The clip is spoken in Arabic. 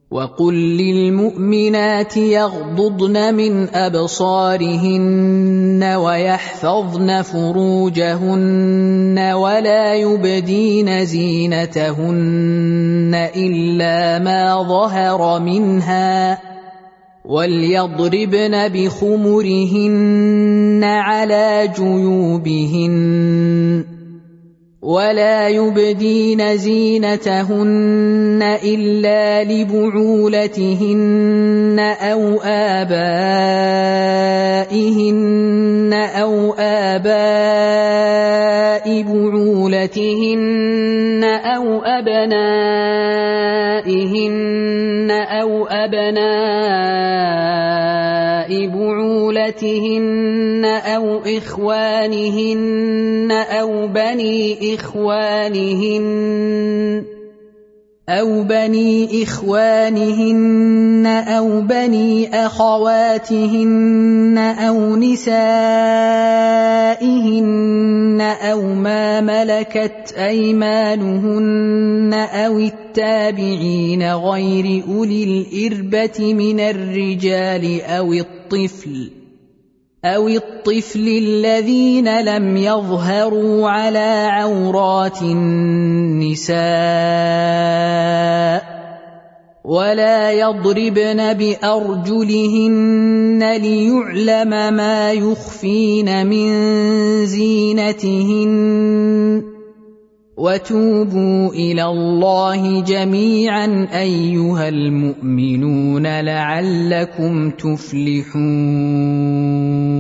وقل للمؤمنات يغضضن من أبصارهن ويحفظن فروجهن ولا يبدين زينتهن إلا ما ظهر منها وليضربن بخمرهن على جيوبهن ولا يبدين زينتهن إلا لبعولتهن أو آبائهن أو آباء بعولتهن أو أبنائهن أو أبناء بعولتهن أو إخوانهن أو بني إخوانهن أو بني أخواتهن أو نسائهن أو ما ملكت أيمانهن أو التابعين غير أولي الإربة من الرجال أو الطفل الذين لم يظهروا على عورات النساء ولا يضربن بأرجلهن ليعلم ما يخفين من زينتهن وتوبوا إلى الله جميعا أيها المؤمنون لعلكم تفلحون.